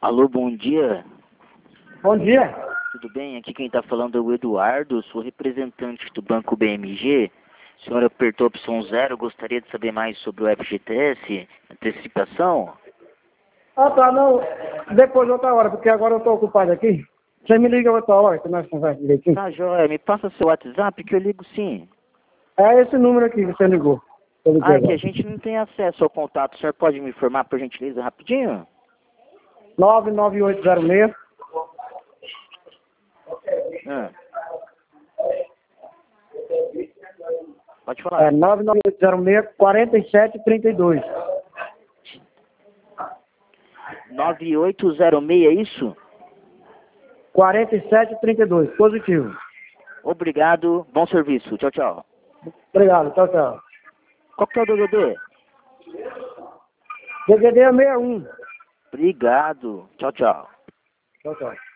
Alô, bom dia. Bom dia. Tudo bem? Aqui quem está falando é o Eduardo, sou representante do Banco BMG. O senhor apertou a opção 0, gostaria de saber mais sobre o FGTS, antecipação? Ah, tá, não. Depois outra hora, porque agora eu estou ocupado aqui. Você me liga outra hora que nós conversamos direitinho. Tá, joia. Me passa seu WhatsApp que eu ligo sim. É esse número aqui que você ligou. Eu liguei Ah, é que a agora. gente não tem acesso ao contato. O senhor pode me informar, por gentileza, rapidinho? 99806. Ah. Pode falar. 99806 4732. 9806, é isso? 4732, positivo. Obrigado, bom serviço. Tchau, tchau. Obrigado, tchau, tchau. Qual que é o DDD? DDD é 61. Obrigado. Tchau, tchau. Tchau, tchau.